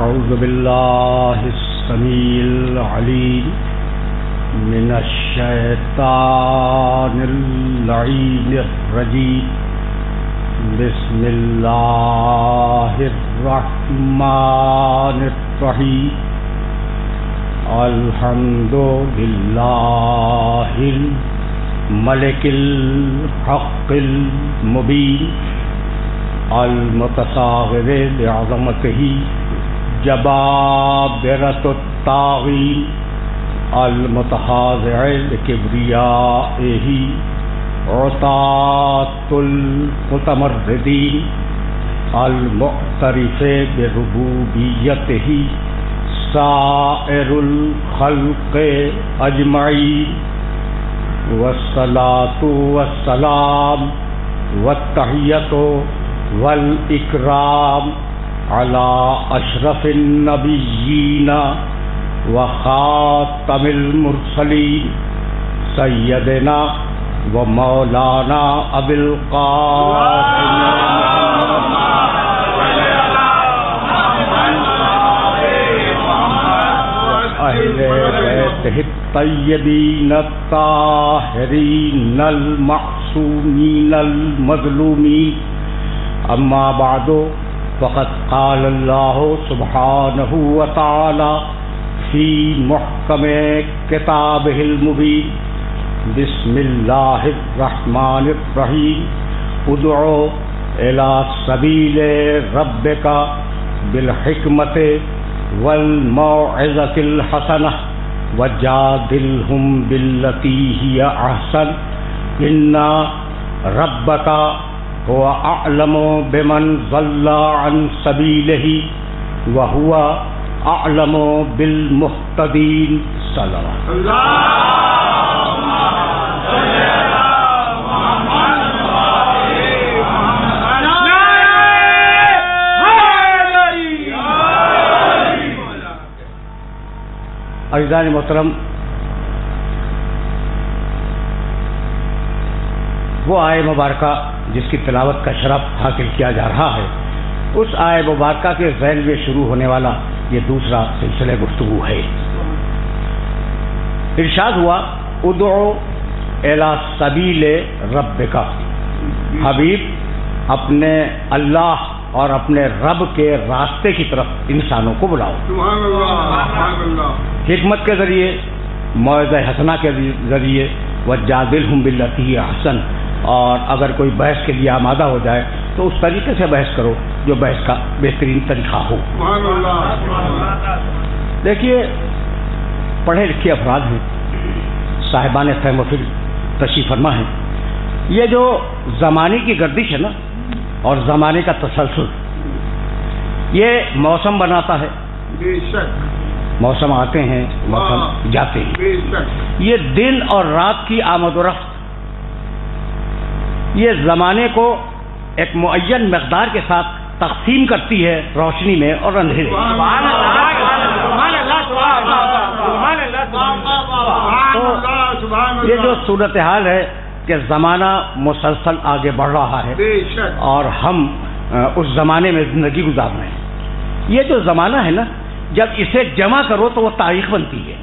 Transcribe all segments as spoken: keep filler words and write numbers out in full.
أعوذ بالله السميع العليم من الشيطان اللعين الرجيم بسم الله الرحمن الرحيم الحمد لله الملك الحق المبين المتصاغر بعظمته جبابرة الطاغين المتخاضع لكبريائه عطاة المتمردين المعترف بربوبيته سائر الخلق أجمعين والصلاة والسلام والتحية والإكرام على أشرف النبيين وخاتم المرسلين سيدنا ومولانا أبي القاسم أهل بيته الطيبين الطاهرين المعصومين المظلومين أما بعد فقد قال الله سبحانه وتعالى في محكم كتابه المبين بسم الله الرحمن الرحيم ادعو إلى سبيل ربك بالحكمة والموعظة الحسنة وجادلهم بالتي هي أحسن إن ربك هو أعلم بمن ضل عن سبيله وهو أعلم بالمهتدين صلى الله عليه وسلم. عزیزان محترم، وہ آیہ مبارکہ جس کی تلاوت کا شرف حاصل کیا جا رہا ہے، اس آیہ مبارکہ کے ذیل میں شروع ہونے والا یہ دوسرا سلسلہ گفتگو ہے. ارشاد ہوا ادعو الی سبیل ربک، حبیب اپنے اللہ اور اپنے رب کے راستے کی طرف انسانوں کو بلاؤ، حکمت کے ذریعے، موعظہ حسنہ کے ذریعے، وجادلہم باللتی ہی احسن، اور اگر کوئی بحث کے لیے آمادہ ہو جائے تو اس طریقے سے بحث کرو جو بحث کا بہترین طریقہ ہو. دیکھیے، پڑھے لکھے افراد ہیں، صاحبان فہم و فکر تشریف فرما ہیں. یہ جو زمانے کی گردش ہے نا، اور زمانے کا تسلسل، یہ موسم بناتا ہے. موسم آتے ہیں، موسم جاتے ہیں. یہ دن اور رات کی آمد و رفت یہ زمانے کو ایک معین مقدار کے ساتھ تقسیم کرتی ہے، روشنی میں اور اندھیرے میں. یہ جو صورتحال ہے کہ زمانہ مسلسل آگے بڑھ رہا ہے اور ہم اس زمانے میں زندگی گزار رہے ہیں. یہ جو زمانہ ہے نا، جب اسے جمع کرو تو وہ تاریخ بنتی ہے.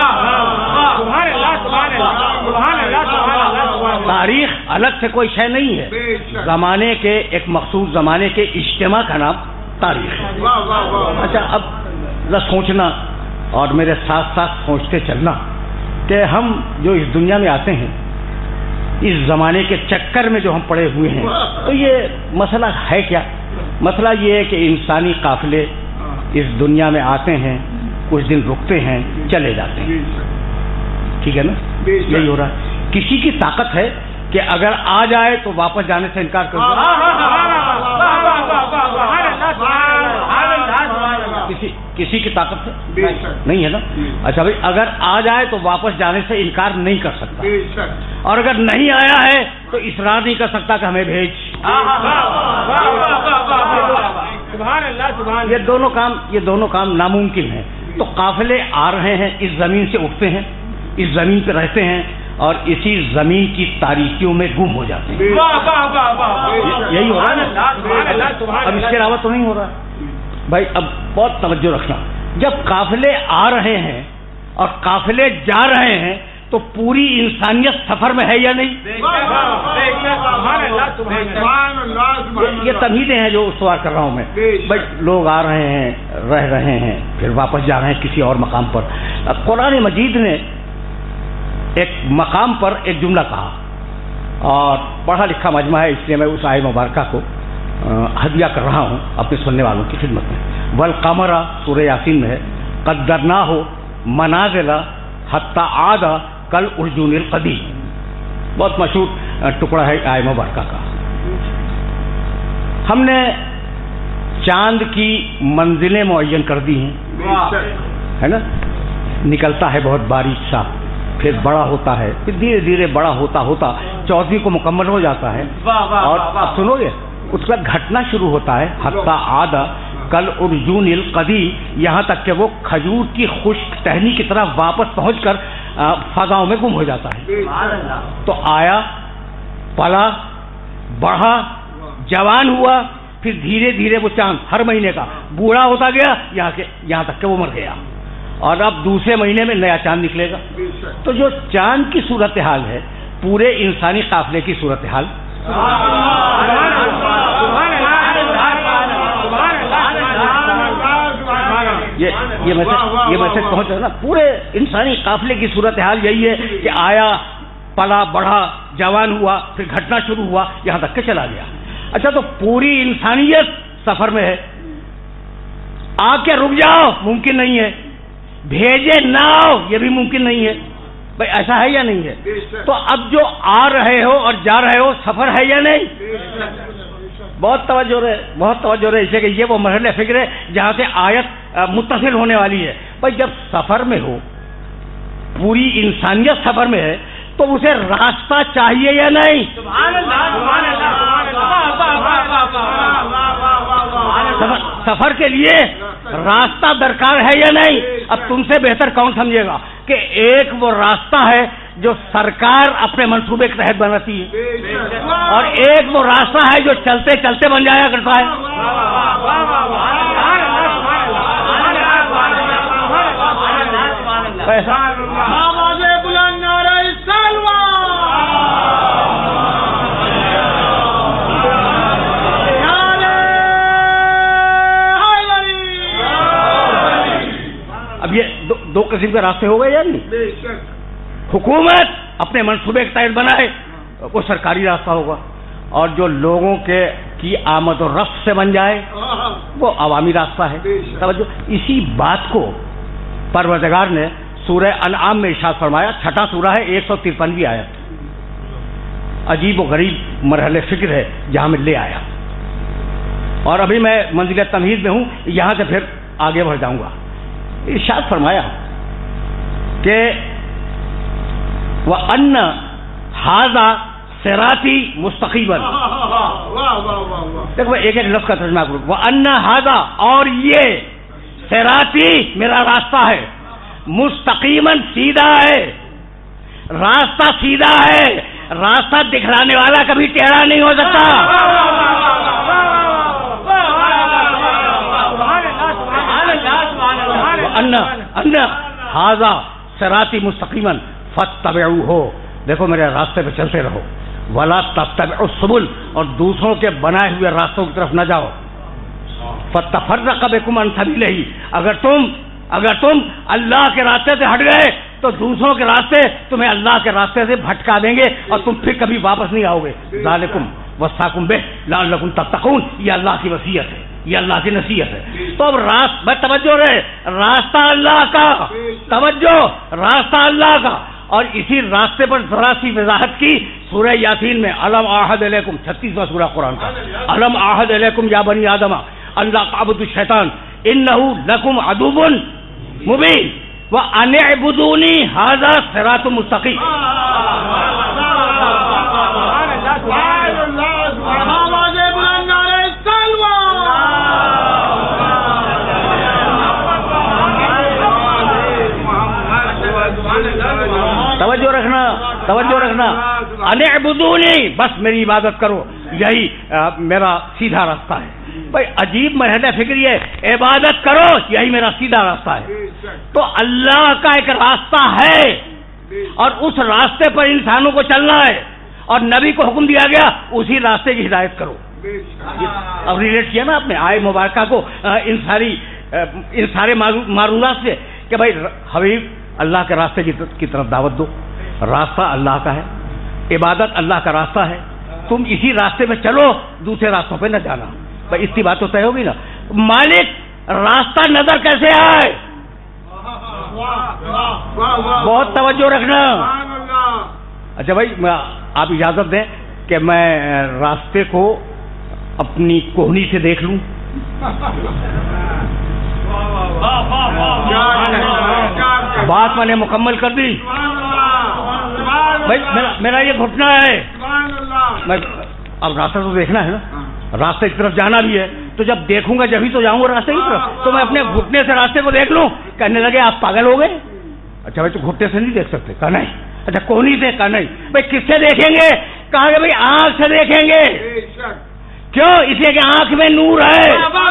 تاریخ الگ سے کوئی شے نہیں ہے، زمانے کے ایک مخصوص زمانے کے اجتماع کا نام تاریخ ہے. اچھا، اب ذرا سوچنا اور میرے ساتھ ساتھ سوچتے چلنا کہ ہم جو اس دنیا میں آتے ہیں، اس زمانے کے چکر میں جو ہم پڑے ہوئے ہیں، تو یہ مسئلہ ہے کیا؟ مسئلہ یہ ہے کہ انسانی قافلے اس دنیا میں آتے ہیں، کچھ دن رکتے ہیں، چلے جاتے ہیں. ٹھیک ہے نا؟ یہی ہو رہا ہے. کسی کی طاقت ہے کہ اگر آ جائے تو واپس جانے سے انکار کر دے. کسی کسی کی طاقت ہے؟ نہیں ہے نا؟ اچھا بھائی، اگر آ جائے تو واپس جانے سے انکار نہیں کر سکتا، اور اگر نہیں آیا ہے تو اصرار نہیں کر سکتا کہ ہمیں بھیج. یہ دونوں کام یہ دونوں کام ناممکن ہیں. تو قافلے آ رہے ہیں، اس زمین سے اٹھتے ہیں، اس زمین پہ رہتے ہیں، اور اسی زمین کی تاریکیوں میں گم ہو جاتے ہیں. یہی ہو رہا ہے نا؟ اب اس کے علاوہ تو نہیں ہو رہا. بھائی اب بہت توجہ رکھنا، جب قافلے آ رہے ہیں اور قافلے جا رہے ہیں تو پوری انسانیت سفر میں ہے یا نہیں؟ یہ تمہیدیں ہیں جو استوار کر رہا ہوں میں. بھائی لوگ آ رہے ہیں، رہ رہے ہیں، پھر واپس جا رہے ہیں کسی اور مقام پر. قرآن مجید نے ایک مقام پر ایک جملہ کہا، اور پڑھا لکھا مجمع ہے اس لیے میں اس آیت مبارکہ کو ہدیہ کر رہا ہوں اپنے سننے والوں کی خدمت میں. والقمر سورہ یاسین میں ہے، قدرناہ منازل حتی عاد کل ارجون القدیم. بہت مشہور ٹکڑا ہے آیت مبارکہ کا. ہم نے چاند کی منزلیں معین کر دی ہیں، ہے نا. نکلتا ہے بہت باریک سا، پھر بڑا ہوتا ہے، پھر دھیرے دھیرے بڑا ہوتا ہوتا چودھری کو مکمل ہو جاتا ہے. اور اب سنو گے اس کا گھٹنا شروع ہوتا ہے حتی عاد کل ارجون القدی، یہاں تک کہ وہ کھجور کی خشک ٹہنی کی طرح واپس پہنچ کر فضاؤں میں گم ہو جاتا ہے. تو آیا، پلا، بڑھا، جوان ہوا، پھر دھیرے دھیرے وہ چاند ہر مہینے کا بوڑھا ہوتا گیا یہاں کے یہاں تک کہ وہ مر گیا، اور اب دوسرے مہینے میں نیا چاند نکلے گا. تو جو چاند کی صورتحال ہے پورے انسانی قافلے کی صورتحال. یہ یہ میسج یہ میسج پہنچ رہا ہے نا. پورے انسانی قافلے کی صورتحال یہی ہے کہ آیا، پلا، بڑھا، جوان ہوا، پھر گھٹنا شروع ہوا، یہاں تک کہ چلا گیا. اچھا تو پوری انسانیت سفر میں ہے. آ کے رک جاؤ ممکن نہیں ہے، بھیجے نہ آؤ یہ بھی ممکن نہیں ہے. بھائی ایسا ہے یا نہیں ہے؟ تو اب جو آ رہے ہو اور جا رہے ہو سفر ہے یا نہیں؟ بہت توجہ رہے بہت توجہ رہے اسے کہ یہ وہ مرحلہ فکر ہے جہاں سے آیت متصل ہونے والی ہے. بھائی جب سفر میں ہو، پوری انسانیت سفر میں ہے، تو اسے راستہ چاہیے یا نہیں؟ سفر کے لیے راستہ درکار ہے یا نہیں؟ اب تم سے بہتر کون سمجھے گا کہ ایک وہ راستہ ہے جو سرکار اپنے منصوبے کے تحت بناتی ہے، اور ایک وہ راستہ ہے جو چلتے چلتے بن جایا کرتا ہے. اب یہ دو, دو قسم کے راستے ہو گئے یا نہیں؟ حکومت اپنے منصوبے کے تحت بنائے وہ سرکاری راستہ ہوگا، اور جو لوگوں کے کی آمد و رفت سے بن جائے وہ عوامی راستہ ہے. توجہ، اسی بات کو پروردگار نے سورہ انعام میں ارشاد فرمایا. چھٹا سورہ ہے، ایک سو ترپنویں آیت. عجیب و غریب مرحلے فکر ہے جہاں میں لے آیا، اور ابھی میں منزل تمہید میں ہوں، یہاں سے پھر آگے بڑھ جاؤں گا. ارشاد فرمایا کہ وَأَنَّ هَذَا صِرَاطِي مُسْتَقِيمًا. دیکھو ایک ایک لفظ کا ترجمہ کروں. وَأَنَّ هَذَا، اور یہ صِرَاطِی میرا راستہ ہے، مستقیماً سیدھا ہے، راستہ سیدھا ہے. راستہ دکھلانے والا کبھی ٹیڑھا نہیں ہو سکتا. ان ان ھذا صراطی مستقیما فاتبعوہ، دیکھو میرے راستے پہ چلتے رہو. ولا تتبعوا السبل، اور دوسروں کے بنائے ہوئے راستوں کی طرف نہ جاؤ. فتفرق بکم عن سبیلہ، اگر تم اگر تم اللہ کے راستے سے ہٹ گئے تو دوسروں کے راستے تمہیں اللہ کے راستے سے بھٹکا دیں گے اور تم پھر کبھی واپس نہیں آؤ گے. ذالکم وصاکم بہ لعلکم تتقون، یہ اللہ کی وصیت ہے، یہ اللہ کی نصیحت ہے. تو اب راست میں توجہ رہے، راستہ اللہ کا، توجہ راستہ اللہ کا. اور اسی راستے پر ذرا سی وضاحت کی سورہ یاسین میں. الم اعہد الیکم، چھتیسواں سورہ قرآن کا. الم اعہد الیکم یا بنی آدم اللہ تعبدوا الشیطان انہ لکم عدو مبین وان اعبدونی ھذا صراط مستقیم. توجہ رکھنا توجہ رکھنا ان اعبدونی، بس میری عبادت کرو، یہی میرا سیدھا راستہ ہے. بھائی عجیب مرحلہ فکر یہ ہے. عبادت کرو، یہی میرا سیدھا راستہ ہے. تو اللہ کا ایک راستہ ہے اور اس راستے پر انسانوں کو چلنا ہے اور نبی کو حکم دیا گیا اسی راستے کی ہدایت کرو. اب ریلیٹ کیا نا آپ نے آئے مبارکہ کو ان ساری ان سارے معروضات سے کہ بھائی حبیب اللہ کے راستے کی طرف دعوت دو. راستہ اللہ کا ہے، عبادت اللہ کا راستہ ہے، تم اسی راستے میں چلو، دوسرے راستوں پہ نہ جانا. بھائی اتنی بات تو طے ہوگی نا. مالک راستہ نظر کیسے آئے؟ بہت توجہ رکھنا. اچھا بھائی آپ اجازت دیں کہ میں راستے کو اپنی کوہنی سے دیکھ لوں. بات میں نے مکمل کر دی. بھائی میرا یہ گھٹنا ہے، میں اب راستہ تو دیکھنا ہے نا، راستے کی طرف جانا بھی ہے. تو جب دیکھوں گا جبھی تو جاؤں گا راستے کی طرف. تو میں اپنے گھٹنے سے راستے کو دیکھ لوں. کہنے لگے آپ پاگل ہو گئے. اچھا بھائی تو گھٹنے سے نہیں دیکھ سکتے؟ کہا نہیں. اچھا کوہنی سے؟ کہا نہیں. بھائی کس سے دیکھیں گے؟ کہا کہ بھائی آنکھ سے دیکھیں گے. کیوں؟ اس لیے کہ آنکھ میں نور ہے.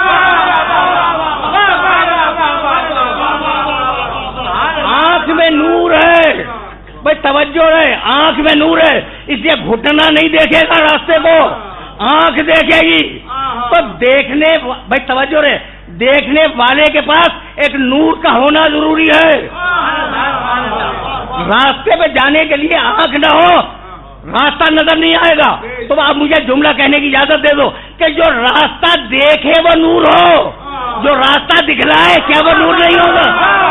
آنکھ میں نور ہے. بھائی توجہ ہے، آنکھ میں نور ہے، اس لیے گھٹنا نہیں دیکھے گا راستے کو، آنکھ دیکھے گی. تو دیکھنے بھائی توجہ رہے، دیکھنے والے کے پاس ایک نور کا ہونا ضروری ہے. راستے پہ جانے کے لیے آنکھ نہ ہو راستہ نظر نہیں آئے گا. تو آپ مجھے جملہ کہنے کی اجازت دے دو کہ جو راستہ دیکھے وہ نور ہو، جو راستہ دکھلائے کیا وہ نور نہیں ہوگا؟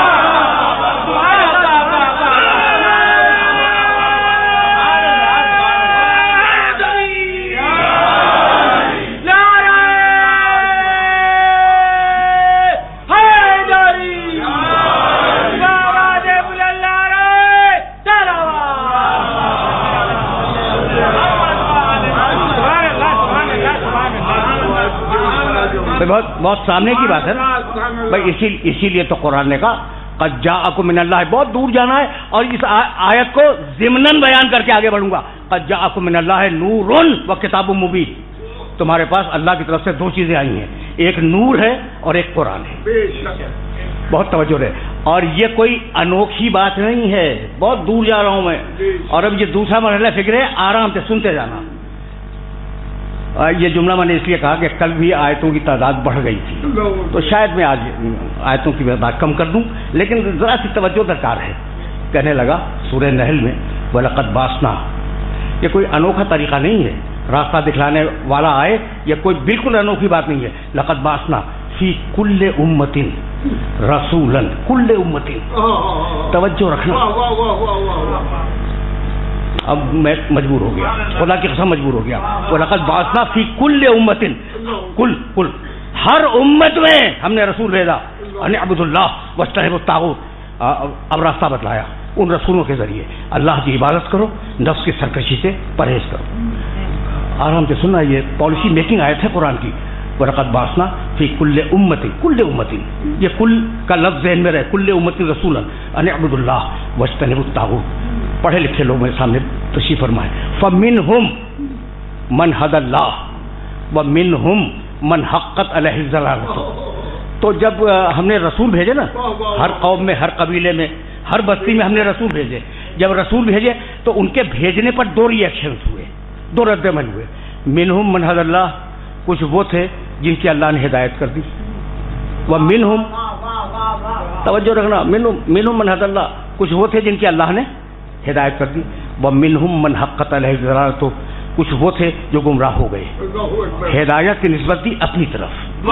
بہت بہت سامنے کی بات ہے نا بھائی. اسی اسی لیے تو قرآن نے کہا قد جاءکم من اللہ. بہت دور جانا ہے اور اس آیت کو ضمناً بیان کر کے آگے بڑھوں گا. قد جاءکم من اللہ نور و کتاب مبین. تمہارے پاس اللہ کی طرف سے دو چیزیں آئی ہیں، ایک نور ہے اور ایک قرآن ہے. بہت توجہ ہے. اور یہ کوئی انوکھی بات نہیں ہے، بہت دور جا رہا ہوں میں. اور اب یہ دوسرا مرحلہ فکر ہے، آرام سے سنتے جانا. یہ جملہ میں نے اس لیے کہا کہ کل بھی آیتوں کی تعداد بڑھ گئی تھی تو شاید میں آج آیتوں کی تعداد کم کر دوں، لیکن ذرا سی توجہ درکار ہے. کہنے لگا سورہ نحل میں وَلَقَدْ بَعَثْنَا. یہ کوئی انوکھا طریقہ نہیں ہے، راستہ دکھلانے والا آئے، یہ کوئی بالکل انوکھی بات نہیں ہے. لَقَدْ بَعَثْنَا فِي كُلِّ أُمَّةٍ رَسُولًا. كُلِّ أُمَّةٍ توجہ رکھنا. اب میں مجبور ہو گیا، خدا کی قسم مجبور ہو گیا. وَلَقَدْ بَعَثْنَا فِي كُلِّ أُمَّةٍ کل کل ہر امت میں ہم نے رسول بھیجا ان اعبدوا اللہ واجتنبوا الطاغوت. اب راستہ بتلایا ان رسولوں کے ذریعے، اللہ کی عبادت کرو، نفس کی سرکشی سے پرہیز کرو. آرام سے سننا، یہ پالیسی میکنگ آیت ہے قرآن کی. وَلَقَدْ بَعَثْنَا فِي كُلِّ أُمَّةٍ كُلِّ أُمَّةٍ. یہ کل کا لفظ ذہن میں رہے. كُلِّ أُمَّةٍ رسولا ان اعبدوا اللہ واجتنبوا الطاغوت. پڑھے لکھے لوگ میرے سامنے تشریف فرمائے. فَمِنْهُمْ مَنْ هَدَى اللَّهُ وَمِنْهُمْ مَنْ حَقَّتْ عَلَيْهِ الضَّلَالَةُ. تو جب ہم نے رسول بھیجے نا، ہر قوم میں، ہر قبیلے میں، ہر بستی میں ہم نے رسول بھیجے. جب رسول بھیجے تو ان کے بھیجنے پر دو ری ایکشنز ہوئے، دو رد عمل ہوئے. منہم من ہدی اللہ، کچھ وہ تھے جن کی اللہ نے ہدایت کر دی. ومنہم، توجہ رکھنا، منہم منہم من ہدی اللہ، کچھ وہ تھے جن کی اللہ نے ہدایت کر دی. ومنہم من حقت علیہ الضلالۃ، کچھ وہ تھے جو گمراہ ہو گئے، ہدایت کی نسبت دی اپنی طرف.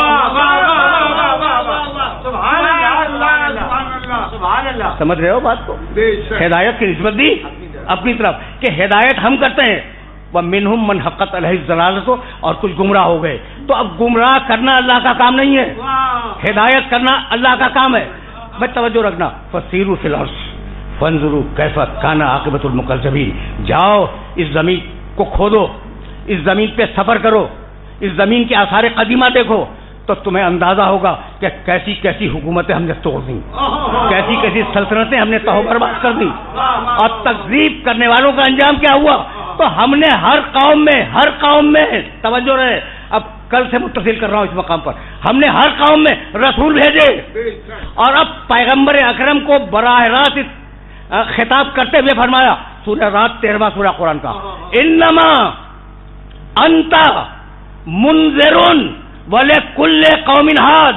سمجھ رہے ہو بات کو؟ ہدایت کی نسبت دی اپنی طرف کہ ہدایت ہم کرتے ہیں. ومنہم من حقت علیہ الضلالۃ، اور کچھ گمراہ ہو گئے. تو اب گمراہ کرنا اللہ کا کام نہیں ہے، ہدایت کرنا اللہ کا کام ہے. بس توجہ رکھنا. فسیروا فی الارض فانظروا کیف کان عاقبۃ المکذبین. جاؤ اس زمین کو کھودو، اس زمین پہ سفر کرو، اس زمین کے آثار قدیمہ دیکھو تو تمہیں اندازہ ہوگا کہ کیسی کیسی حکومتیں ہم نے توڑ دیں، کیسی کیسی سلطنتیں ہم نے تہو برباد کر دیں، اور تکذیب کرنے والوں کا انجام کیا ہوا. تو ہم نے ہر قوم میں ہر قوم میں توجہ رہے. اب کل سے متصل کر رہا ہوں اس مقام پر، ہم نے ہر قوم میں رسول بھیجے، اور اب پیغمبر اکرم کو براہ راست خطاب کرتے ہوئے فرمایا، سورہ رات تیرہواں سورہ قرآن کا، انما انت منذر ولکل قوم ہاد۔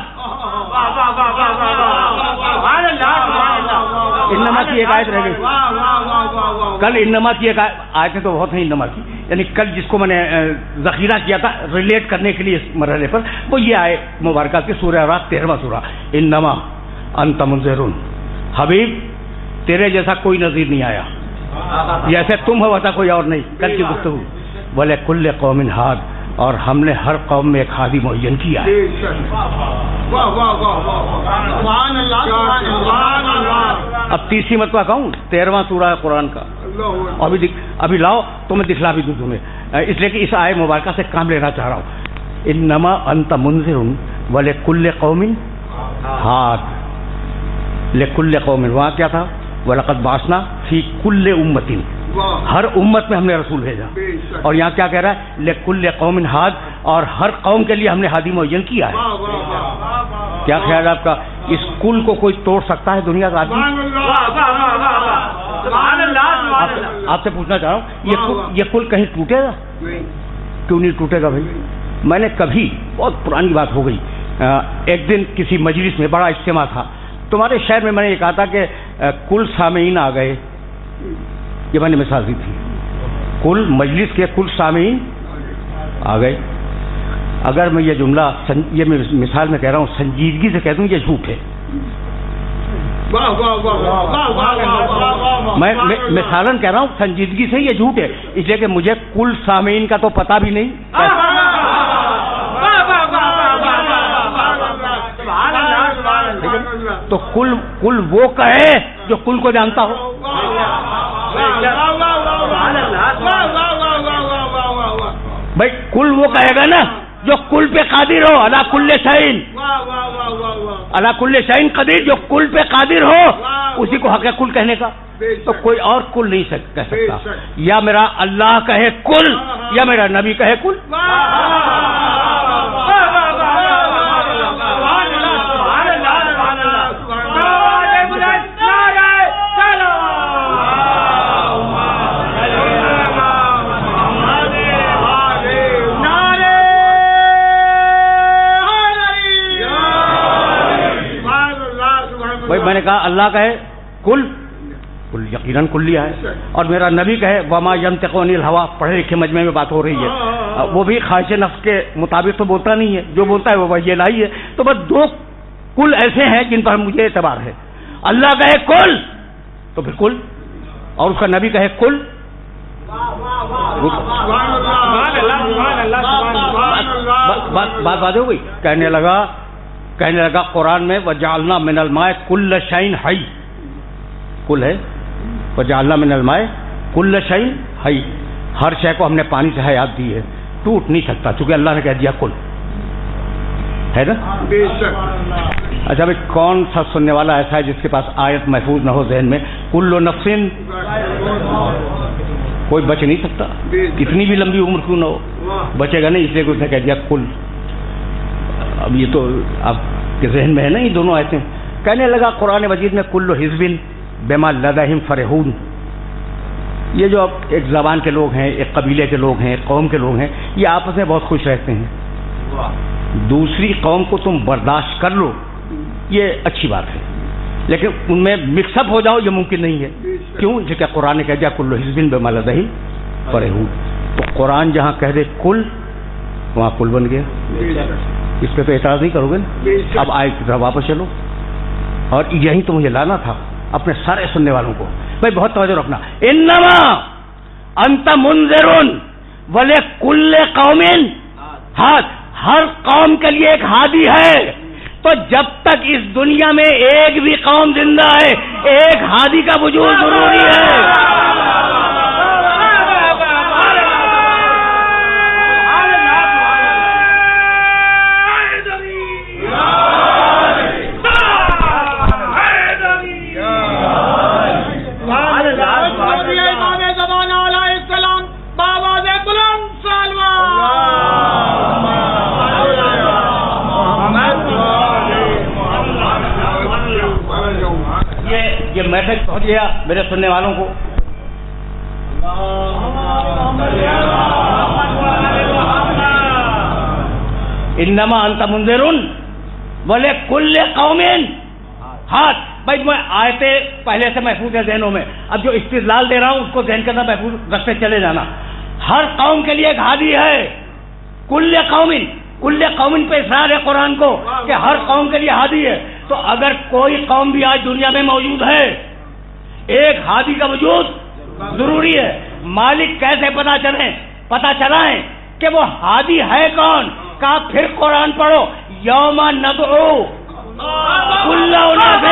انما کی ایک آیت رہ گئی، کل انما کی ایک آیتیں تو بہت ہیں انما کی، یعنی کل جس کو میں نے ذخیرہ کیا تھا ریلیٹ کرنے کے لیے اس مرحلے پر، وہ یہ آئے مبارکہ کی سورہ رات تیرہواں سورہ، انما انت منذر، حبیب تیرے جیسا کوئی نذیر نہیں آیا، جیسے تم ہو ویسا کوئی اور نہیں، کل کی گفتگو، وَلِكُلِّ قَوْمٍ ہاد، اور ہم نے ہر قوم میں ایک ہادی معین کیا ہے۔ اب تیسری مرتبہ کہوں، تیرہواں سورہ ہے قرآن کا، ابھی ابھی لاؤ تو میں دکھلا بھی دوں تمہیں، اس لیے کہ اس آئے مبارکہ سے کام لینا چاہ رہا ہوں۔ انما انت منذر ولکل قوم ہاد، لکل قوم، وہاں کیا تھا، وَلَقَدْ بَعَثْنَا فِي كُلِّ أُمَّةٍ، ہر امت میں ہم نے رسول بھیجا، اور یہاں کیا کہہ رہا ہے، لِكُلِّ قَوْمٍ ہاد، اور ہر قوم کے لیے ہم نے ہادی معین کیا ہے۔ کیا خیال ہے آپ کا، اس کل کو کوئی توڑ سکتا ہے دنیا کا آدمی؟ آپ سے پوچھنا چاہ رہا ہوں، یہ کل کہیں ٹوٹے گا؟ کیوں نہیں ٹوٹے گا بھائی؟ میں نے کبھی، بہت پرانی بات ہو گئی، ایک دن کسی مجلس میں بڑا اجتماع تھا، تمہارے شہر میں میں نے یہ کہا تھا کہ کل سامعین آ گئے، یہ میں نے مثال دی تھی، کل مجلس کے کل سامعین آ گئے۔ اگر میں یہ جملہ یہ میں مثال میں کہہ رہا ہوں، سنجیدگی سے کہہ دوں یہ جھوٹ ہے، میں مثالاً کہہ رہا ہوں سنجیدگی سے یہ جھوٹ ہے، اس لیے کہ مجھے کل سامعین کا تو پتہ بھی نہیں، تو کل کل وہ کہے جو کل کو جانتا ہو۔ بھائی کل وہ کہے گا نا جو کل پہ قادر ہو، علی کل شیء، علی کل شیء قدیر، جو کل پہ قادر ہو اسی کو حق کل کہنے کا، تو کوئی اور کل نہیں کہہ سکتا، یا میرا اللہ کہے کل یا میرا نبی کہے کل۔ میں نے کہا اللہ کہے کل، کل یقیناً کل لیا ہے، اور میرا نبی کہے وما ینطق عن الہویٰ، پڑھے لکھے مجمع میں بات ہو رہی ہے، وہ بھی خواہش نفس کے مطابق تو بولتا نہیں ہے، جو بولتا ہے وہ وحی الہی ہے، تو بس دو کل ایسے ہیں جن پر مجھے اعتبار ہے، اللہ کہے کل تو پھر کل، اور اس کا نبی کہے کل۔ بات بات ہو گئی، کہنے لگا کہنے لگا قرآن میں وجعلنا من الماء کل شیء حی، کل ہے، وجعلنا من الماء کل شیء حی، ہر شے کو ہم نے پانی سے حیات دی ہے، ٹوٹ نہیں سکتا چونکہ اللہ نے کہہ دیا کل، ہے نا؟ اچھا بھائی کون سا سننے والا ایسا ہے جس کے پاس آیت محفوظ نہ ہو ذہن میں، کل نفس، کوئی بچ نہیں سکتا، کتنی بھی لمبی عمر کیوں نہ ہو بچے گا نہیں، اس لیے کہ اس نے کہہ دیا کل۔ اب یہ تو آپ کے ذہن میں ہے نا یہ دونوں آیتیں۔ کہنے لگا قرآن مجید میں کل حزب بما لدیہم فرحون، یہ جو اب ایک زبان کے لوگ ہیں، ایک قبیلے کے لوگ ہیں، ایک قوم کے لوگ ہیں، یہ آپس میں بہت خوش رہتے ہیں، دوسری قوم کو تم برداشت کر لو یہ اچھی بات ہے، لیکن ان میں مکس اپ ہو جاؤ یہ ممکن نہیں ہے، کیوں؟ جبکہ قرآن نے کہہ دیا کل حزب بما لدیہم فرحون، تو قرآن جہاں کہہ دے کل وہاں کل بن گیا، اس پہ تو اعتراض نہیں کرو گے نا؟ اب آئے کی طرف واپس چلو، اور یہی تو مجھے لانا تھا اپنے سارے سننے والوں کو، بھائی بہت توجہ رکھنا، انما انت منذر ولکل قوم ہاد، ہر قوم کے لیے ایک ہادی ہے، تو جب تک اس دنیا میں ایک بھی قوم زندہ ہے ایک ہادی کا وجود ضروری ہے۔ یہ میسج پہنچ گیا میرے سننے والوں کو. انما انت منذر ولکل قوم ہاتھ. بھائی میں آیتیں پہلے سے محفوظ ہے ذہنوں میں, اب جو استدلال دے رہا ہوں اس کو ذہن کے اندر محفوظ رکھتے چلے جانا. ہر قوم کے لیے ایک ہادی ہے. کل قوم, کل قوم پہ اصرار ہے قرآن کو کہ ہر قوم کے لیے ہادی ہے. تو اگر کوئی قوم بھی آج دنیا میں موجود ہے, ایک ہادی کا وجود ضروری ہے. مالک کیسے پتا چلے پتا چلائیں کہ وہ ہادی ہے کون؟ کہا پھر قرآن پڑھو, یوم ندعو کل اناس.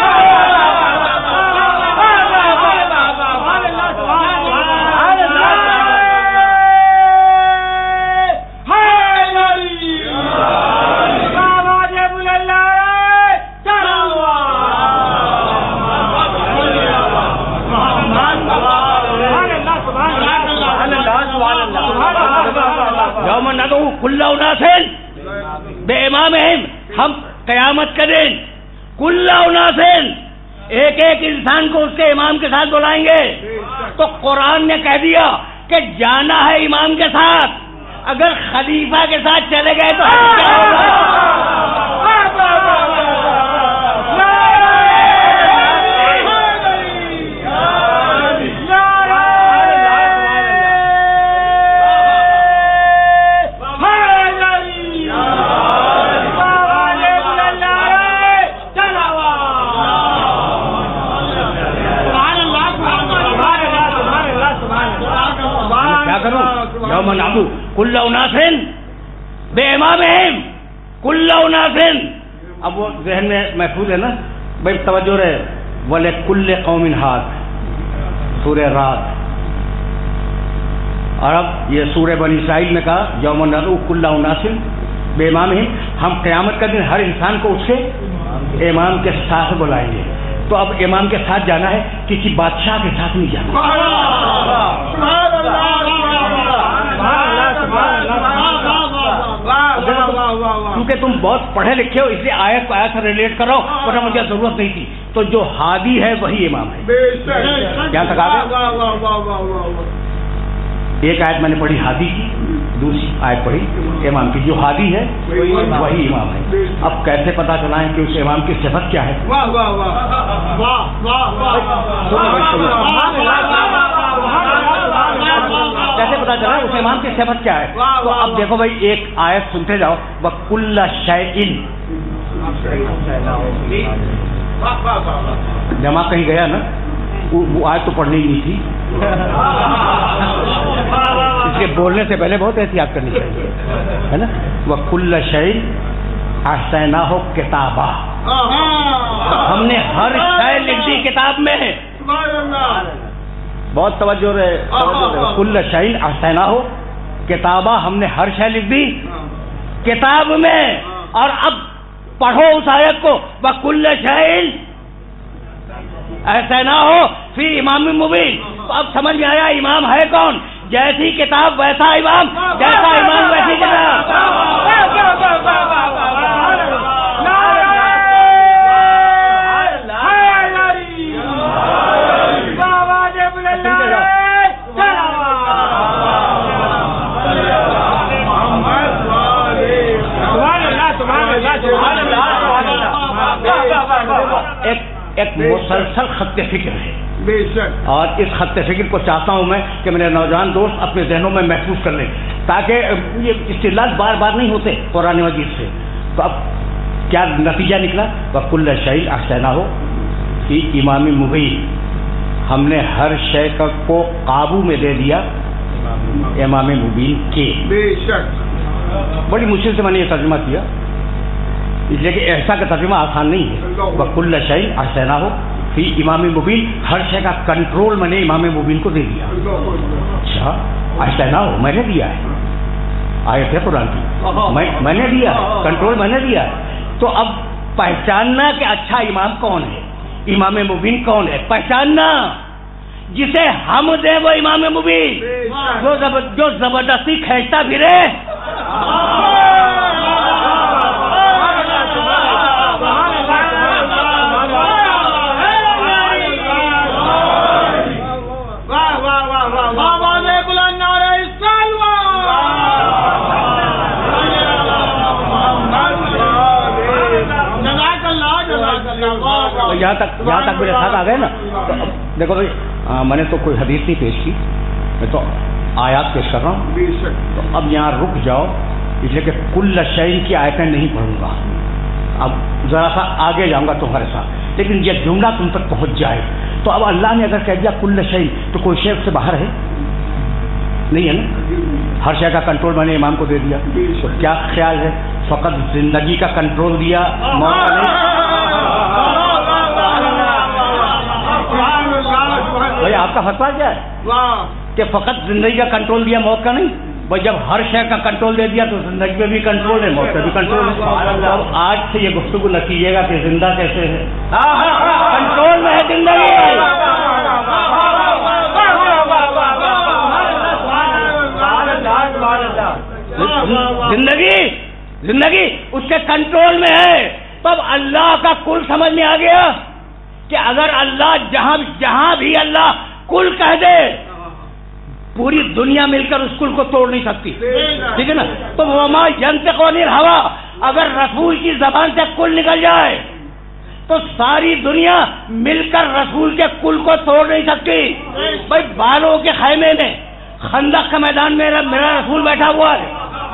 یوم ندعو کل اناس بے امامہم, ہم قیامت کے دن کل اناس ایک ایک انسان کو اس کے امام کے ساتھ بلائیں گے. تو قرآن نے کہہ دیا کہ جانا ہے امام کے ساتھ, اگر خلیفہ کے ساتھ چلے گئے تو کیا ہوگا؟ یوم ندعو کل اناس بے امامہم کل اناس. اب وہ ذہن میں محفوظ ہے نا بھائی, توجہ رہے. وَلِكُلِّ قَوْمٍ ہَادٍ سورہ رات. اور اب یہ سورہ بنی اسرائیل میں کہا یوم ندعو کل اناس بے امامہم, ہم قیامت کا دن ہر انسان کو اس کے امام کے ساتھ بلائیں گے. تو اب امام کے ساتھ جانا ہے, کسی بادشاہ کے ساتھ نہیں جانا. کیونکہ تم بہت پڑھے لکھے ہو اس لیے آیت کو آیت سے ریلیٹ کرو, ورنہ مجھے ضرورت نہیں تھی. تو جو ہادی ہے وہی امام ہے. کیا سکا ایک آیت میں نے پڑھی ہادی کی, دوسری آیت پڑھی امام کی. جو ہادی ہے وہی امام ہے. اب کیسے پتا چلائیں کہ اس امام کی صفت کیا ہے؟ کیسے پتا چلا اس امام کی صفت کیا ہے؟ تو اب دیکھو بھائی ایک آیت سنتے جاؤ. وَكُلَّ شَيْءٍ, جمع کہیں گیا نا, وہ آیت تو پڑھنی ہی نہیں تھی, اس لیے بولنے سے پہلے بہت احتیاط کرنی چاہیے, ہے نا. وَكُلَّ شَيْءٍ أَحْصَيْنَاهُ كِتَابًا, ہم نے ہر شے لکھ دی کتاب میں. بہت توجہ رہے. کل شیء احصیناہ کتابہ, ہم نے ہر شے لکھ دی کتاب میں. اور اب پڑھو اس آیت کو, وَكُلَّ شَيْءٍ احصیناہ فی امام مبین. تو اب سمجھ میں آیا امام ہے کون؟ جیسی کتاب ویسا امام, جیسا امام ویسی کتاب. ایک ایک مسلسل خط فکر ہے, بے شک, اور اس خط فکر کو چاہتا ہوں میں کہ میرے نوجوان دوست اپنے ذہنوں میں محفوظ کر لیں, تاکہ یہ استدلال بار بار نہیں ہوتے قرآن مجید سے. تو اب کیا نتیجہ نکلا؟ وَكُلَّ شَيْءٍ أَحْصَيْنَاهُ فِي إِمَامٍ مُبِينٍ, ہم نے ہر شے کو قابو میں دے دیا امام مبین کے. بے شک, بڑی مشکل سے میں نے یہ ترجمہ کیا, اس لیے کہ ایسا کا ترجمہ آسان نہیں ہے. وَكُلَّ شَيْءٍ أَحْصَيْنَاهُ فِي إِمَامٍ مُبِينٍ, ہر شے کا کنٹرول میں نے امام مبین کو دے دیا. اچھا, أَحْصَيْنَاهُ میں نے دیا ہے, آیت ہے قرآن کی, میں میں نے دیا ہے, کنٹرول میں نے دیا ہے. تو اب پہچاننا کہ اچھا امام کون ہے, امام مبین کون ہے, پہچاننا. جسے ہم دیں وہ امام مبین, جو جو زبردستی کھینچتا پھرے یہاں تک یہاں تک میرے ساتھ آ گئے نا. تو دیکھو بھائی میں نے تو کوئی حدیث نہیں پیش کی, میں تو آیات پیش کر رہا ہوں. تو اب یہاں رک جاؤ, اس لیے کہ کل شعین کی آیتیں نہیں پڑھوں گا, اب ذرا سا آگے جاؤں گا تمہارے ساتھ, لیکن یہ جملہ تم تک پہنچ جائے. تو اب اللہ نے اگر کہہ دیا کل شعین, تو کوئی شے سے باہر ہے نہیں ہے نا. ہر شے کا کنٹرول میں نے امام کو دے دیا. تو کیا خیال ہے, فقط زندگی کا کنٹرول دیا, موت کا نہیں؟ بھائی آپ کا فتویٰ کیا ہے کہ فقط زندگی کا کنٹرول دیا, موت کا نہیں؟ بھائی جب ہر شے کا کنٹرول دے دیا تو زندگی پہ بھی کنٹرول ہے, موت پہ بھی کنٹرول ہے. اب آج سے یہ گفتگو نہ کیجیے گا کہ زندہ کیسے ہے, کنٹرول میں ہے زندگی. زندگی زندگی اس کے کنٹرول میں ہے. تب اللہ کا کل سمجھ میں آ گیا کہ اگر اللہ جہاں جہاں بھی اللہ کل کہہ دے, پوری دنیا مل کر اس کل کو توڑ نہیں سکتی, ٹھیک ہے نا. تو وما ینطق عن الہویٰ, اگر رسول کی زبان سے کل نکل جائے تو ساری دنیا مل کر رسول کے کل کو توڑ نہیں سکتی. بھائی بالوں کے خیمے میں خندق کے میدان میں میرا رسول بیٹھا ہوا ہے.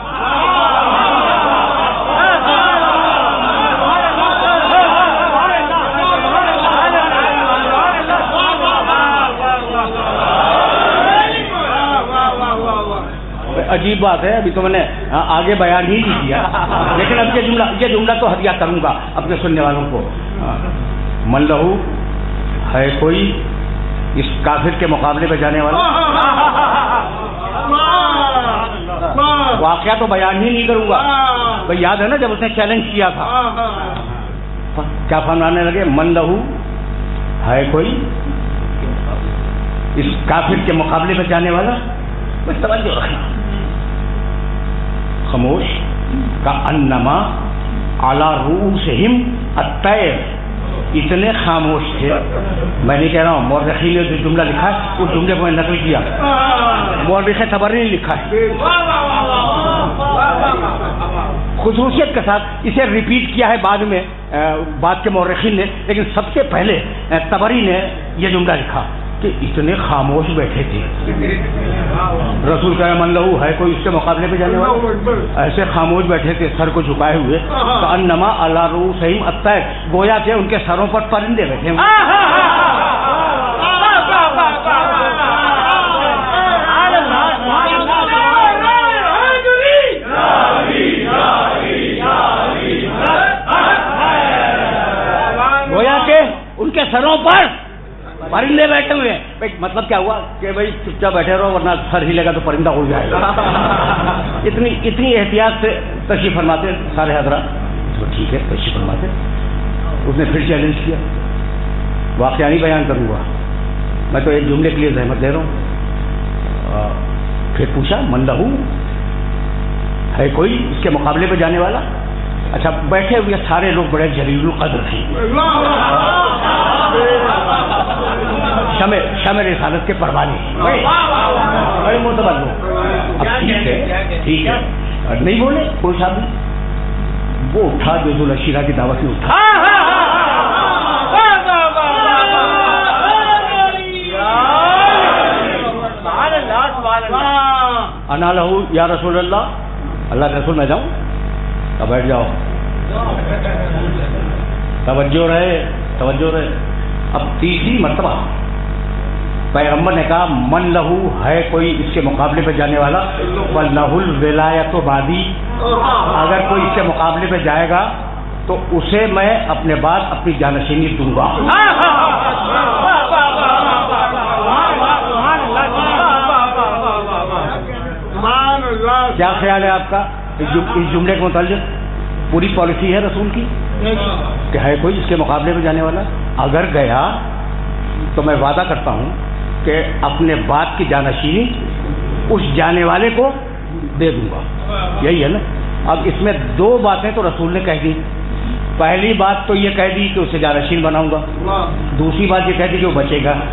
عجیب بات ہے, ابھی تو میں نے آگے بیان ہی نہیں کیا, لیکن اب یہ جملہ یہ جملہ تو ہدیہ کروں گا اپنے سننے والوں کو. من لہو ہے کوئی اس کافر کے مقابلے پہ جانے والا. واقعہ تو بیان ہی نہیں کروں گا. بھائی یاد ہے نا جب اس نے چیلنج کیا تھا, کیا فرمانے لگے, من لہو ہے کوئی اس کافر کے مقابلے پہ جانے والا. بس توجہ رکھنا, خاموش کا انما علی رؤوسہم الطیر, اتنے خاموش تھے. میں نہیں کہہ رہا ہوں, مورخین نے جو جملہ لکھا ہے اس جملے کو میں نقل کیا, مورخ طبری نے لکھا ہے خصوصیت کے ساتھ, اسے ریپیٹ کیا ہے بعد میں بعد کے مورخین نے, لیکن سب سے پہلے طبری نے یہ جملہ لکھا کہ اتنے خاموش بیٹھے تھے. رسول کا من لہو ہے کوئی اس کے مقابلے پہ جانے والا, ایسے خاموش بیٹھے تھے سر کو جھکائے ہوئے. تو انما علی رؤوسہم الطیر, گویا کہ ان کے سروں پر پرندے بیٹھے ہوئے. گویا کہ ان کے سروں پر پرندے بیٹھے ہوئے ہیں. مطلب کیا ہوا کہ بھائی چپ چاپ بیٹھے رہو ورنہ سر ہلے گا تو پرندہ ہو جائے گا. اتنی اتنی احتیاط سے تشریف فرماتے سارے حضرات. تو ٹھیک ہے تشریف فرماتے. اس نے پھر چیلنج کیا, واقعہ نہیں بیان کروں گا, میں تو ایک جملے کے لیے زحمت دے رہا ہوں. پھر پوچھا من لہو ہے کوئی اس کے مقابلے پہ جانے والا. اچھا بیٹھے ہوئے سارے لوگ بڑے جلیل القدر تھے, شمع شمع رسالت کے پروانی, بڑے معتبر لوگ. اب ٹھیک ہے ٹھیک ہے نہیں بولے کوئی صاحب نہیں, وہ اٹھا جو ذو العشیرہ کی دعوت میں اٹھا. انا لہو یا رسول اللہ, اللہ کے رسول میں جاؤں, تب بیٹھ جاؤ. توجہ رہے توجہ رہے. اب تیسری مرتبہ پیغمبر نے کہا من لہو ہے کوئی اس کے مقابلے پہ جانے والا, فلہ الولایۃ بعدی, اگر کوئی اس کے مقابلے پہ جائے گا تو اسے میں اپنے بعد اپنی جانشینی دوں گا. کیا خیال ہے آپ کا اس جملے کے متعلق؟ پوری پالیسی ہے رسول کی کہ ہے کوئی اس کے مقابلے میں جانے والا, اگر گیا تو میں وعدہ کرتا ہوں کہ اپنے بات کی جانشینی اس جانے والے کو دے دوں گا. یہی ہے نا. اب اس میں دو باتیں تو رسول نے کہہ دی. پہلی بات تو یہ کہہ دی کہ اسے جانشین بناؤں گا, دوسری بات یہ کہہ دی کہ وہ بچے گا.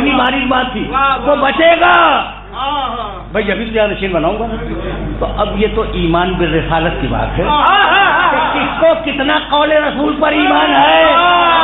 کتنی باریک بات تھی. وہ بچے گا بھائی ابھی تو جانشین بناؤں گا. تو اب یہ تو ایمان بالرسالت کی بات ہے کہ کس کو کتنا قول رسول پر ایمان ہے.